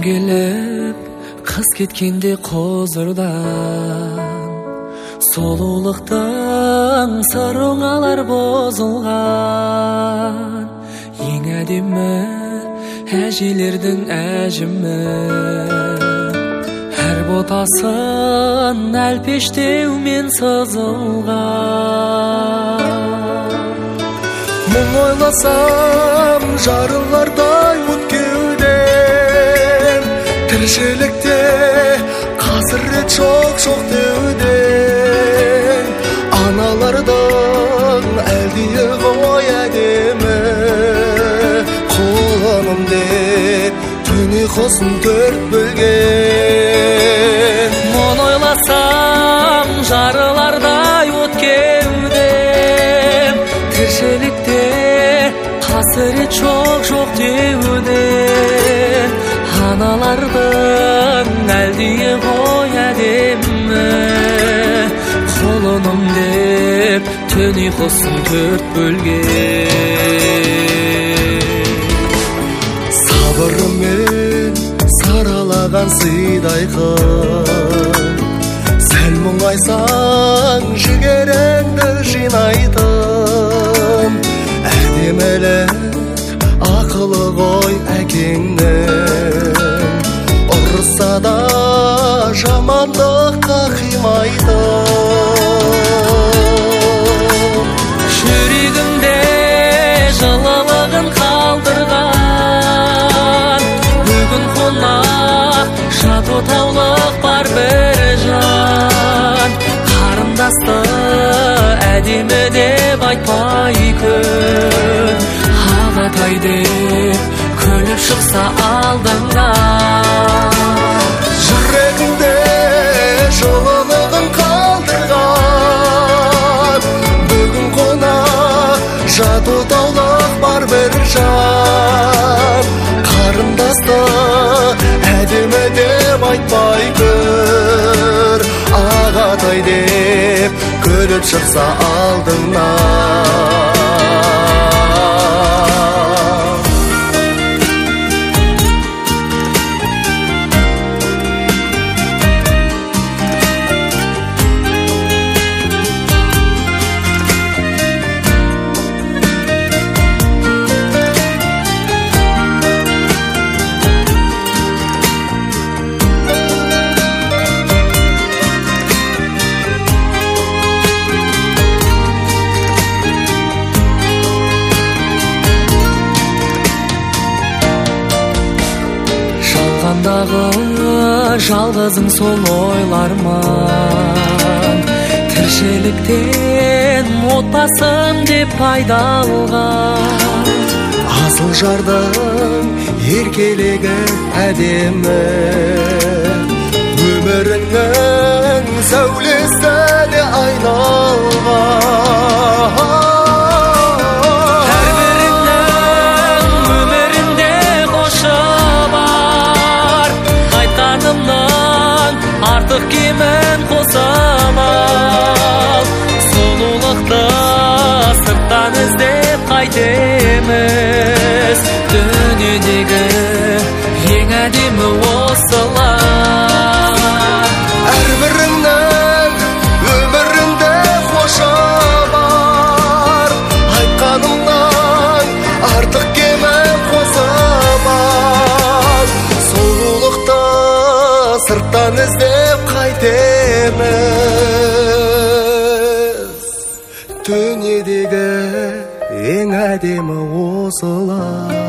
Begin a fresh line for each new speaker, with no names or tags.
келіп қыз кеткенде қозырдан, сұлулықтың сырыңалар бұзылған. Ең әдемі әжелердің әжімі, әр ботасын әлпештеумен сызылған.
Мұң ойласам жарылардай от кеудем, тіршілікте қасірет жоқ деуден. Аналардың әлдиі ғой әдемі, құлыным деп түн ұйқысын төрт бөлген.
Мұң ойласам жарылардай от кеудем, тіршілікте қасірет жоқ деуден. Аналардың әлдиі ғой әдемі, құлыным деп түн ұйқысын төрт бөлген.
Сабырымен саралаған сыйдай қыз, сәл мұңайсаң жігеріңді жинайтын. Әдемілік ақылы ғой әкеңнің, ұрса да жамандыққа қимайтын.
Жүрегімде жылылығын қалдырған, бүгін қонақ жат отаулық бар бір жан. Қарындасты әдемі деп айтпай күн, ағатай деп күліп шықса алдыңа.
Жүрегімде жылылығын қалдырған, бүгін қонақ жат отаулық бар бір жан. Қарындасты әдемі деп айтпай көр, ағатай деп күліп шықса алдыңа.
Жалғызың сол ойларман, тіршіліктен отбасым деп пайда алған.
Асыл жардың еркелігі әдемі, өміріңнің сәулесіне айналған.
Артық кемін қосам ал, сұлулықты сырттан іздеп қайтеміз. Дүниедегі ең әдемі осылар.
Әрбіріңнің өмірінде қоша бар, айтқанымнан артық кемін қосам ал, сұлулықты сырттан іздеп қайтеміз. Дүниедегі ең әдемі осылар.